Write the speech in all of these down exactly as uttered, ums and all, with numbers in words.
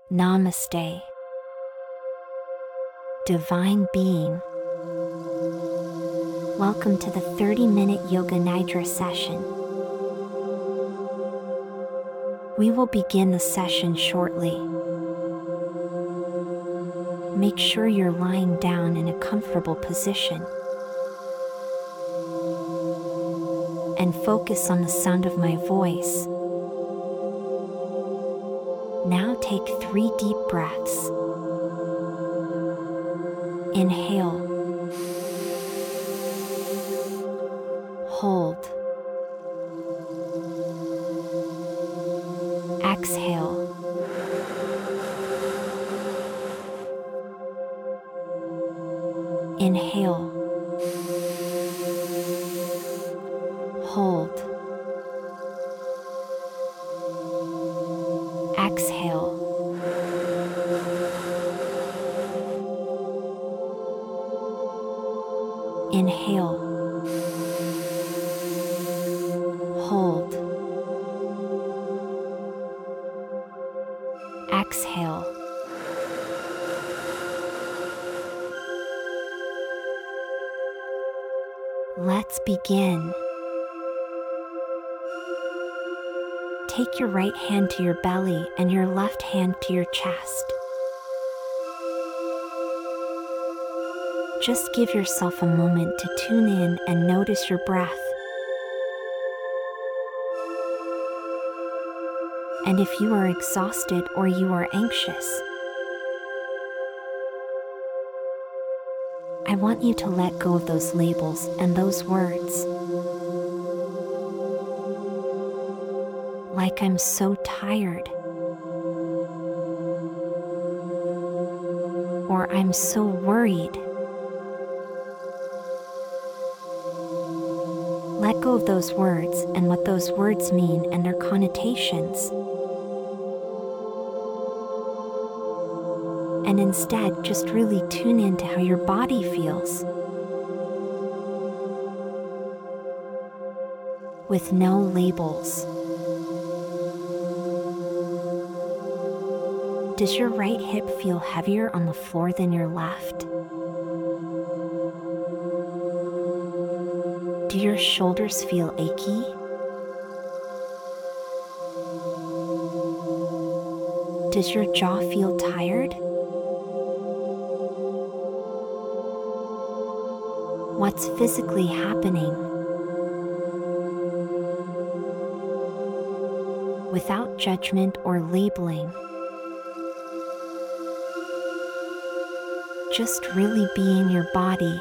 Namaste. Divine Being. Welcome to the thirty minute Yoga Nidra session. We will begin the session shortly. Make sure you're lying down in a comfortable position. And focus on the sound of my voice. Now take three deep breaths. Inhale. Hold. Exhale. Inhale. Hold. Exhale. Inhale. Hold. Exhale. Let's begin. Take your right hand to your belly and your left hand to your chest. Just give yourself a moment to tune in and notice your breath. And if you are exhausted or you are anxious, I want you to let go of those labels and those words. Like I'm so tired. Or I'm so worried. Let go of those words and what those words mean and their connotations. And instead, just really tune into how your body feels. With no labels. Does your right hip feel heavier on the floor than your left? Do your shoulders feel achy? Does your jaw feel tired? What's physically happening? Without judgment or labeling. Just really be in your body.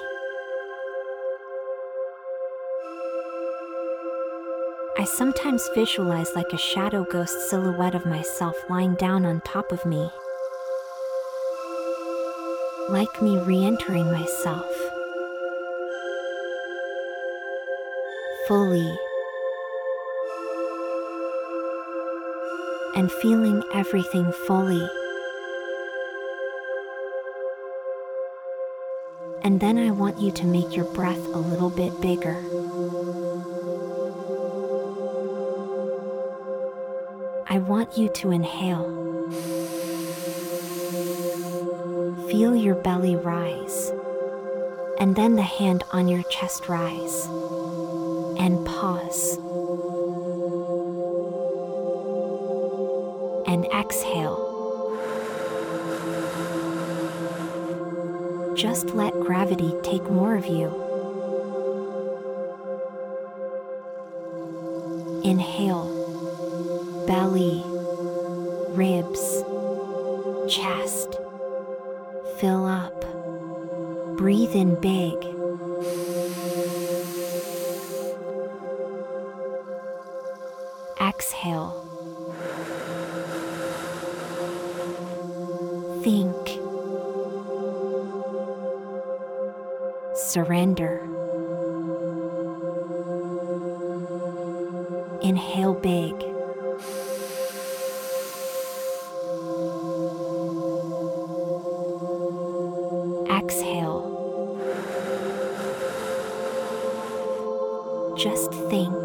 I sometimes visualize like a shadow ghost silhouette of myself lying down on top of me. Like me re-entering myself. Fully. And feeling everything fully. And then I want you to make your breath a little bit bigger. I want you to inhale. Feel your belly rise. And then the hand on your chest rise. And pause. And exhale. Just let gravity take more of you. Inhale. Belly. Ribs. Chest. Fill up. Breathe in big. Exhale. Think. Surrender. Inhale big. Exhale. Just think.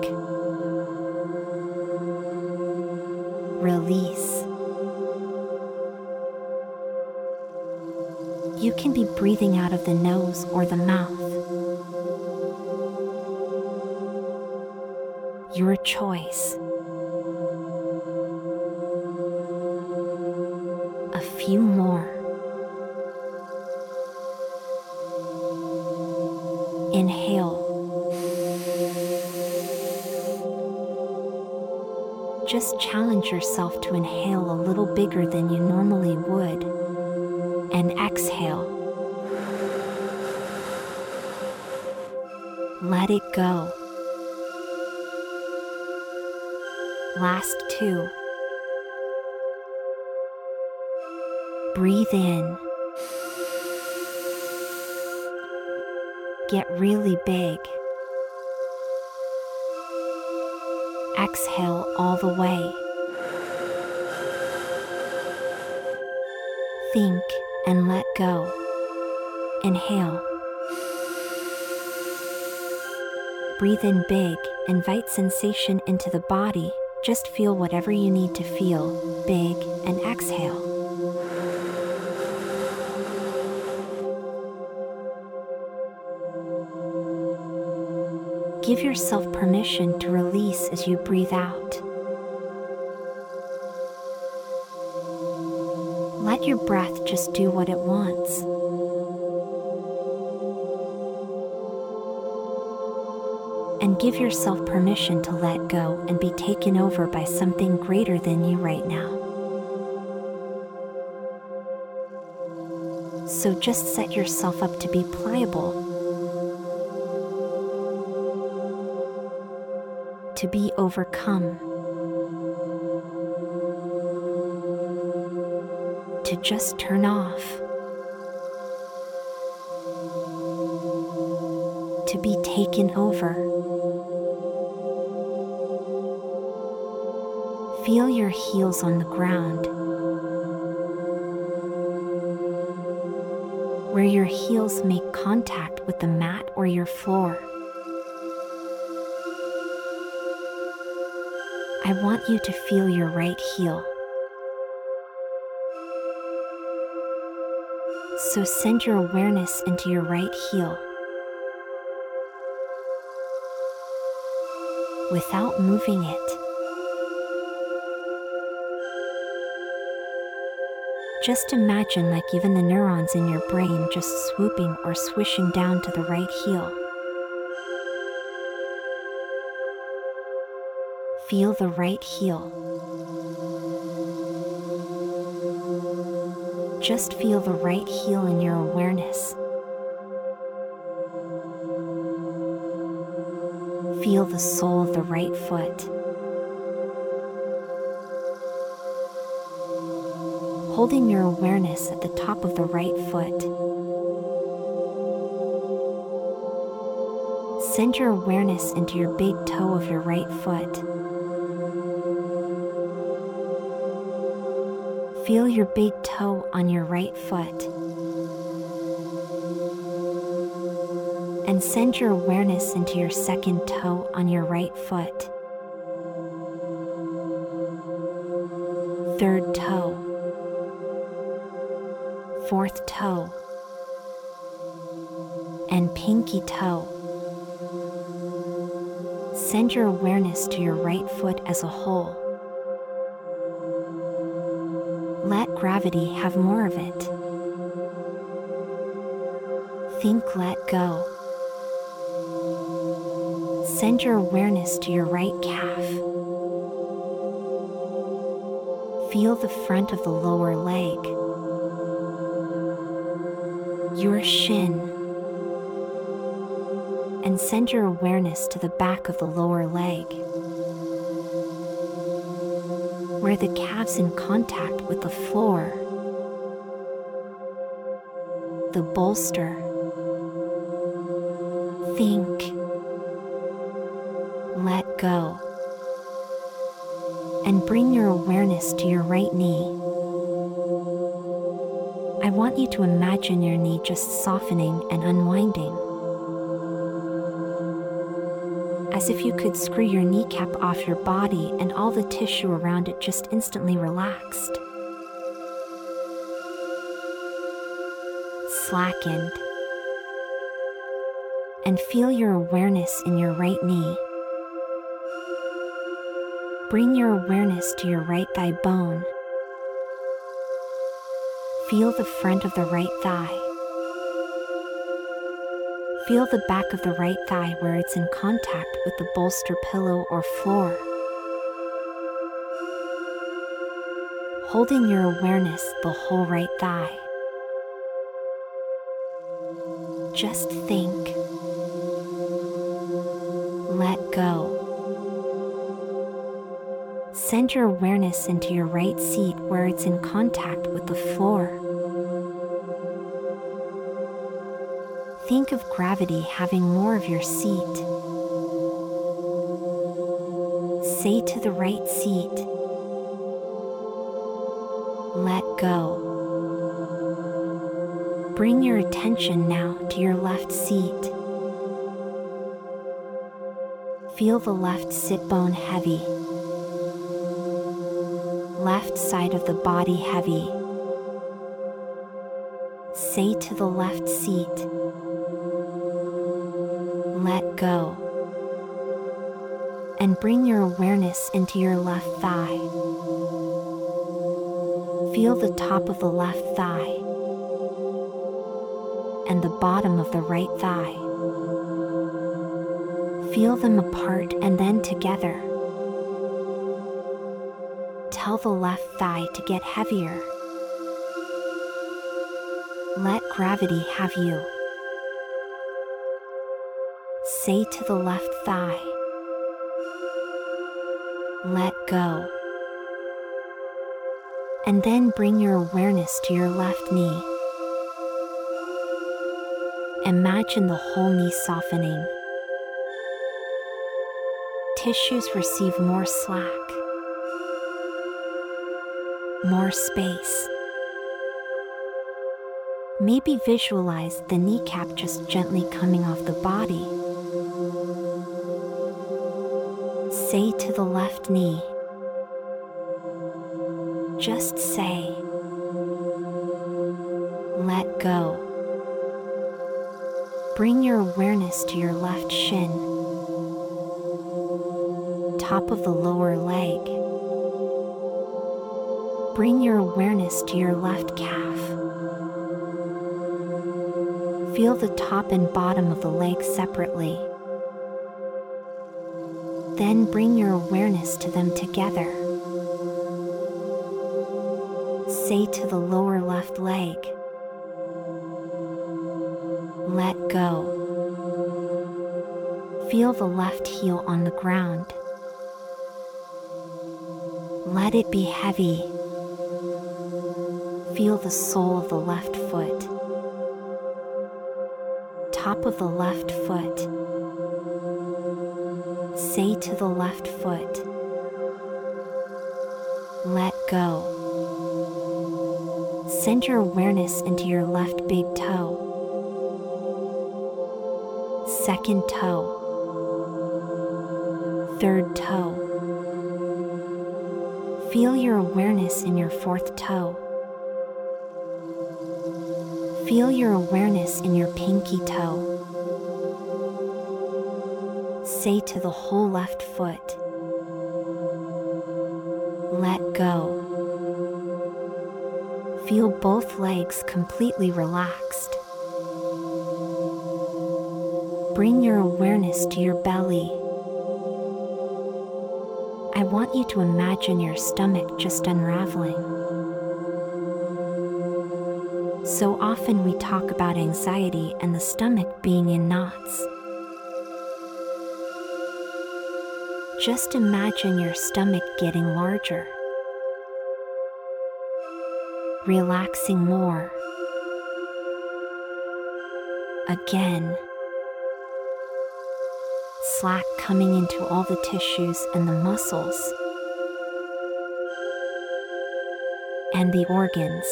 Release. You can be breathing out of the nose or the mouth. Your choice. A few more. Inhale. Just challenge yourself to inhale a little bigger than you normally would. And exhale. Let it go. Last two. Breathe in. Get really big. Exhale all the way. Think and let go. Inhale. Breathe in big, invite sensation into the body, just feel whatever you need to feel, big, and exhale. Give yourself permission to release as you breathe out. Let your breath just do what it wants. And give yourself permission to let go and be taken over by something greater than you right now. So just set yourself up to be pliable, to be overcome, to just turn off, to be taken over. Feel your heels on the ground, where your heels make contact with the mat or your floor. I want you to feel your right heel. So send your awareness into your right heel. Without moving it. Just imagine like even the neurons in your brain just swooping or swishing down to the right heel. Feel the right heel. Just feel the right heel in your awareness. Feel the sole of the right foot. Holding your awareness at the top of the right foot. Send your awareness into your big toe of your right foot. Feel your big toe on your right foot. And send your awareness into your second toe on your right foot. Third toe. Fourth toe, and pinky toe. Send your awareness to your right foot as a whole. Let gravity have more of it. Think, let go. Send your awareness to your right calf. Feel the front of the lower leg. Your shin, and send your awareness to the back of the lower leg, where the calf's in contact with the floor, the bolster. Think, let go, and bring your awareness to your right knee. I want you to imagine your knee just softening and unwinding. As if you could screw your kneecap off your body and all the tissue around it just instantly relaxed. slackened. And feel your awareness in your right knee. Bring your awareness to your right thigh bone. Feel the front of the right thigh. Feel the back of the right thigh where it's in contact with the bolster, pillow, or floor. Holding your awareness the whole right thigh. Just think. Let go. Send your awareness into your right seat where it's in contact with the floor. Think of gravity having more of your seat. Say to the right seat, let go. Bring your attention now to your left seat. Feel the left sit bone heavy. Left side of the body heavy. Say to the left seat, let go. And bring your awareness into your left thigh. Feel the top of the left thigh and the bottom of the right thigh. Feel them apart and then together. Tell the left thigh to get heavier. Let gravity have you. Say to the left thigh, let go. And then bring your awareness to your left knee. Imagine the whole knee softening. Tissues receive more slack, more space. Maybe visualize the kneecap just gently coming off the body. Say to the left knee, just say, let go. Bring your awareness to your left shin, top of the lower leg. Bring your awareness to your left calf. Feel the top and bottom of the leg separately. Then bring your awareness to them together. Say to the lower left leg, let go. Feel the left heel on the ground. Let it be heavy. Feel the sole of the left foot. Top of the left foot. Say to the left foot, let go. Send your awareness into your left big toe. Second toe. Third toe. Feel your awareness in your fourth toe. Feel your awareness in your pinky toe. Say to the whole left foot, let go. Feel both legs completely relaxed. Bring your awareness to your belly. I want you to imagine your stomach just unraveling. So often we talk about anxiety and the stomach being in knots. Just imagine your stomach getting larger, relaxing more. Again. Slack coming into all the tissues and the muscles and the organs.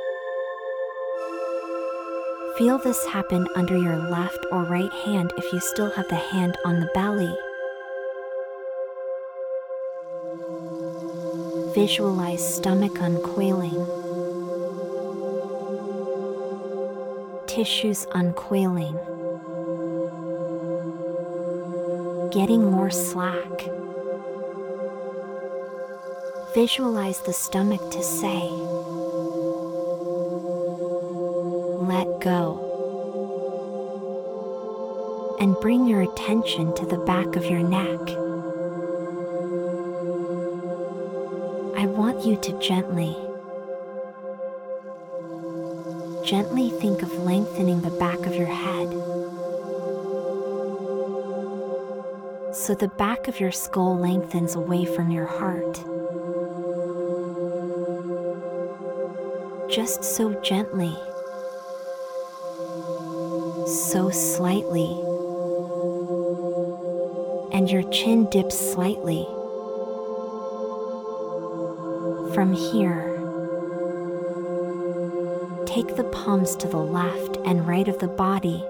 Feel this happen under your left or right hand if you still have the hand on the belly. Visualize stomach uncoiling. tissues uncoiling, getting more slack. Visualize the stomach to say, let go. And bring your attention to the back of your neck. I want you to gently, gently think of lengthening the back of your head, so the back of your skull lengthens away from your heart. Just so gently, so slightly, and your chin dips slightly. From here, take the palms to the left and right of the body.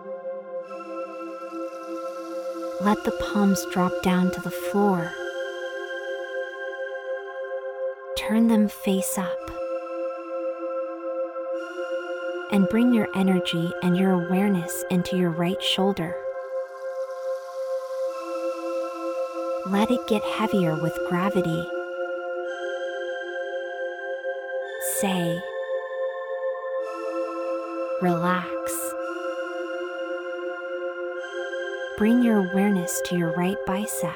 Let the palms drop down to the floor. Turn them face up. And bring your energy and your awareness into your right shoulder. Let it get heavier with gravity. Say, relax. Bring your awareness to your right bicep.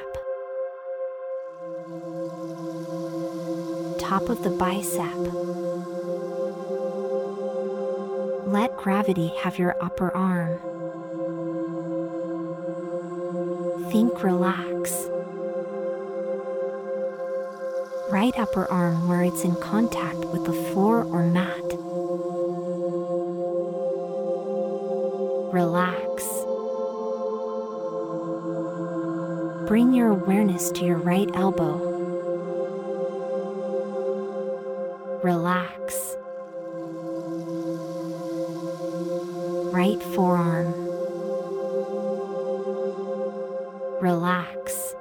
Top of the bicep. Let gravity have your upper arm. Think relax. Right upper arm where it's in contact with the floor or mat. Relax. Bring your awareness to your right elbow. Relax. Right forearm. Relax.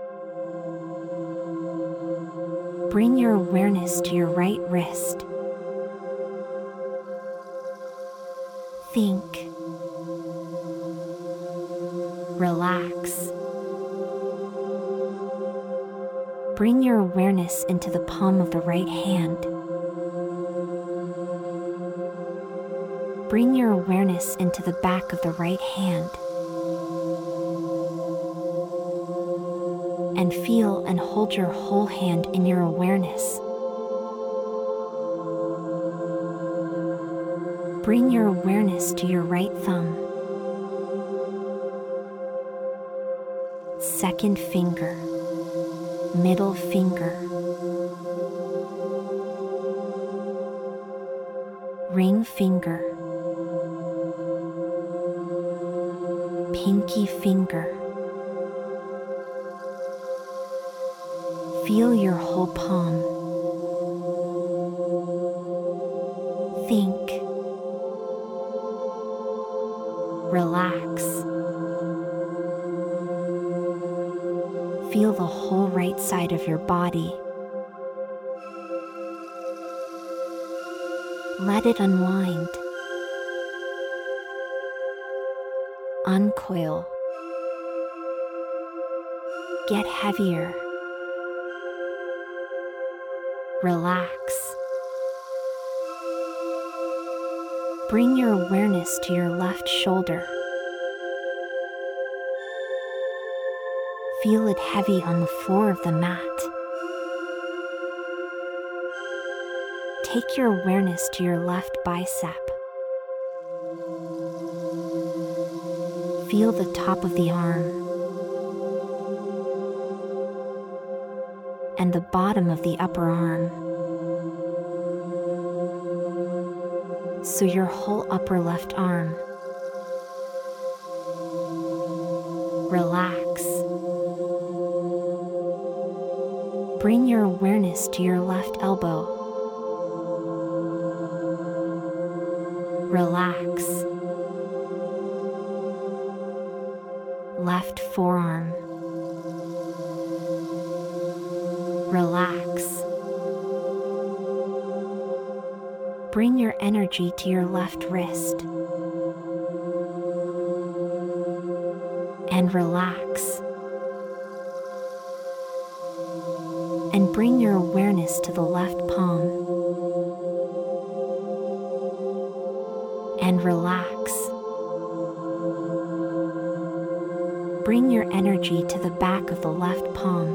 Bring your awareness to your right wrist. Think. Relax. Bring your awareness into the palm of the right hand. Bring your awareness into the back of the right hand. And feel and hold your whole hand in your awareness. Bring your awareness to your right thumb. Second finger. Middle finger. Ring finger. Pinky finger. Feel your whole palm. Think. Relax. Feel the whole right side of your body. Let it unwind. Uncoil. Get heavier. Relax. Bring your awareness to your left shoulder. Feel it heavy on the floor of the mat. Take your awareness to your left bicep. Feel the top of the arm and the bottom of the upper arm. So your whole upper left arm. Relax. Bring your awareness to your left elbow. Relax. Left forearm. Relax. Bring your energy to your left wrist. and relax. And bring your awareness to the left palm and relax. Bring your energy to the back of the left palm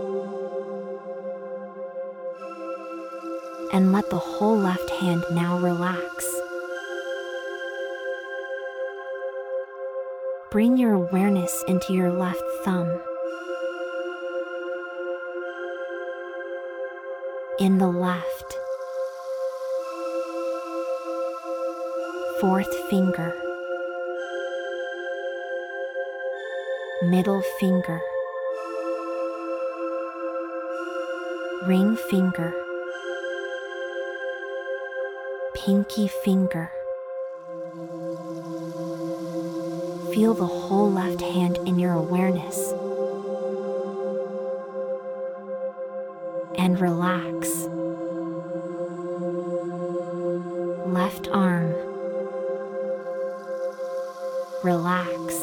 and let the whole left hand now relax. Bring your awareness into your left thumb, in the left, fourth finger, middle finger, ring finger, pinky finger. Feel the whole left hand in your awareness and relax. Left arm, relax.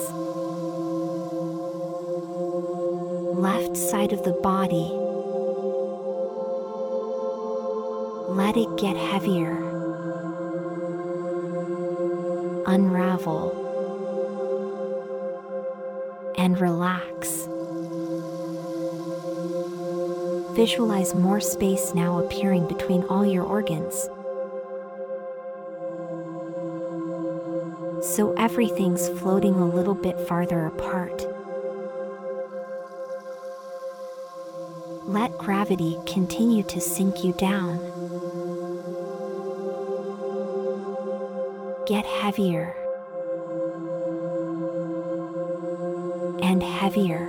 Left side of the body, let it get heavier. Unravel and relax. Visualize more space now appearing between all your organs, so everything's floating a little bit farther apart. Let gravity continue to sink you down. Get heavier and heavier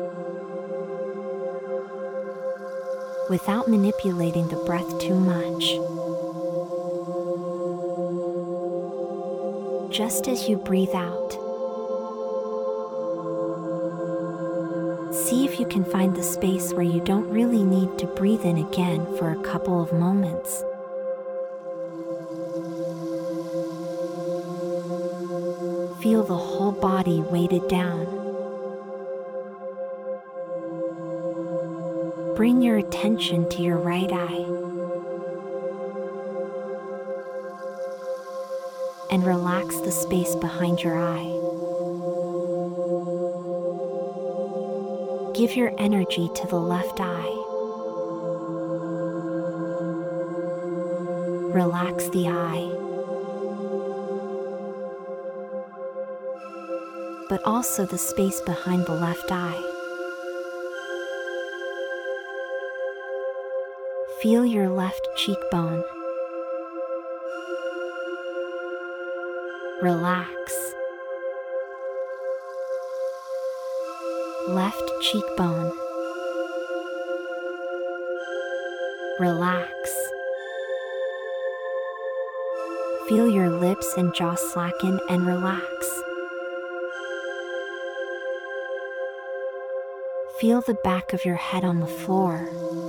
without manipulating the breath too much. Just as you breathe out, see if you can find the space where you don't really need to breathe in again for a couple of moments. Feel the whole body weighted down. Bring your attention to your right eye and relax the space behind your eye. Give your energy to the left eye. Relax the eye, but also the space behind the left eye. Feel your left cheekbone. Relax. Left cheekbone. Relax. Feel your lips and jaw slacken and relax. Feel the back of your head on the floor.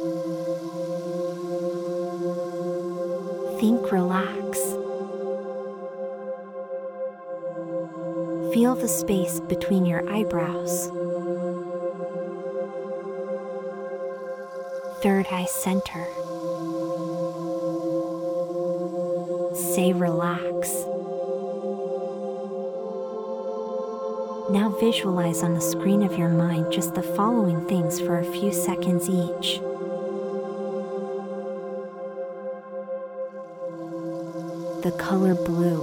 Think relax. Feel the space between your eyebrows. Third eye center. Say relax. Now visualize on the screen of your mind just the following things for a few seconds each. The color blue.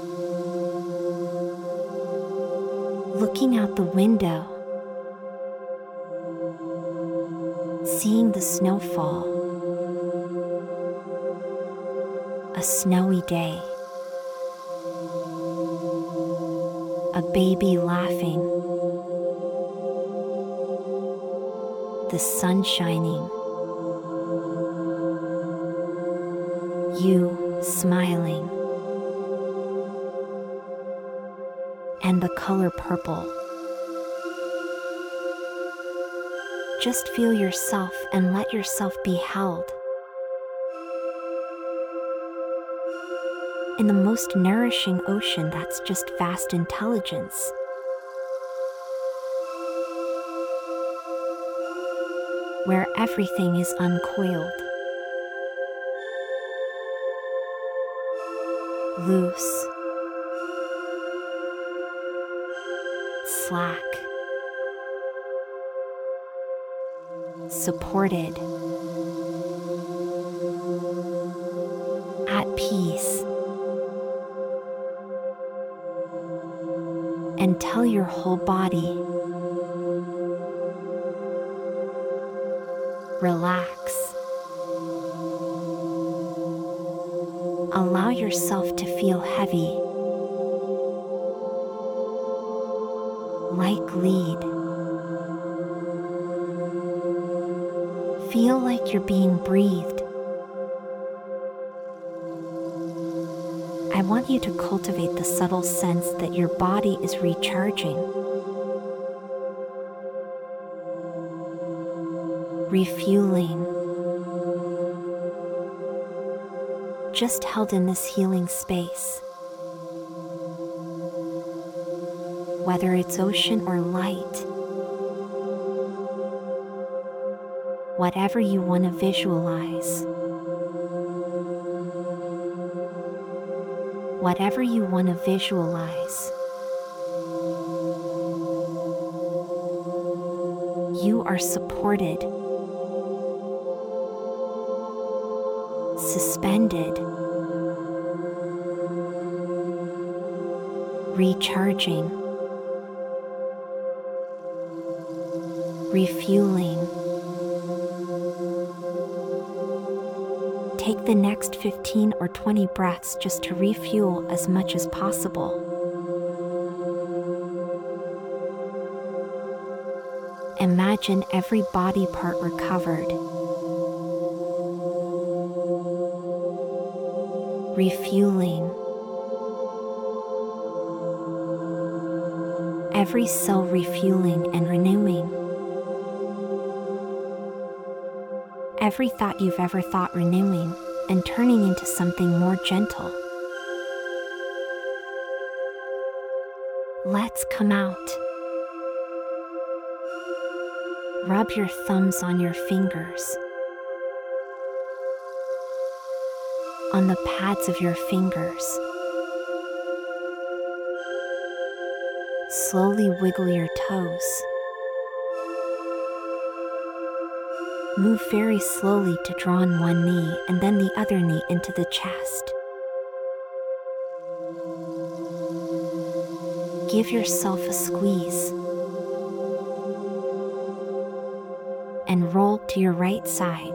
Looking out the window. Seeing the snowfall. A snowy day. A baby laughing. The sun shining. You smiling. And the color purple. Just feel yourself and let yourself be held in the most nourishing ocean that's just vast intelligence. where everything is uncoiled, loose, slack, supported, at peace. And tell your whole body, relax. Allow yourself to feel heavy, like lead. Feel like you're being breathed. I want you to cultivate the subtle sense that your body is recharging, refueling, just held in this healing space. Whether it's ocean or light, whatever you want to visualize, whatever you want to visualize, you are supported, suspended, recharging, refueling. Take the next fifteen or twenty breaths just to refuel as much as possible. Imagine every body part recovered, refueling, every cell refueling and renewing. Every thought you've ever thought renewing and turning into something more gentle. Let's come out. Rub your thumbs on your fingers, on the pads of your fingers. Slowly wiggle your toes. Move very slowly to draw on one knee and then the other knee into the chest. Give yourself a squeeze. And roll to your right side.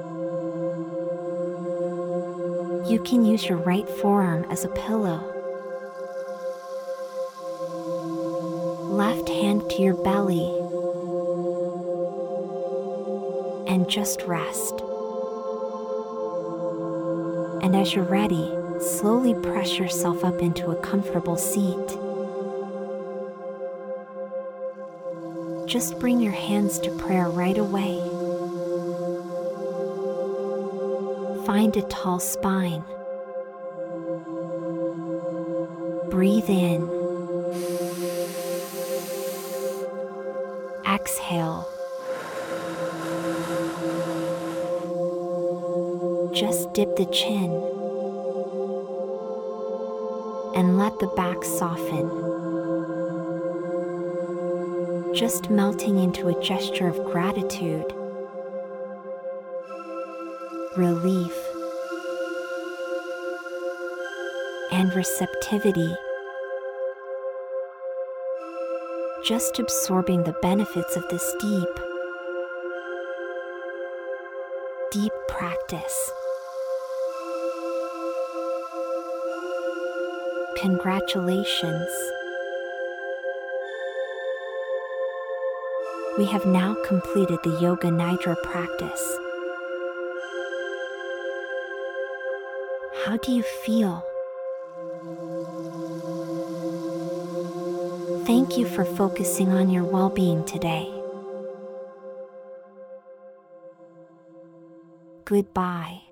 You can use your right forearm as a pillow. Left hand to your belly. And just rest. And as you're ready, slowly press yourself up into a comfortable seat. Just bring your hands to prayer right away. Find a tall spine. Breathe in. Exhale. Just dip the chin and let the back soften, just melting into a gesture of gratitude, relief, and receptivity, just absorbing the benefits of this deep, deep practice. Congratulations! We have now completed the Yoga Nidra practice. How do you feel? Thank you for focusing on your well-being today. Goodbye.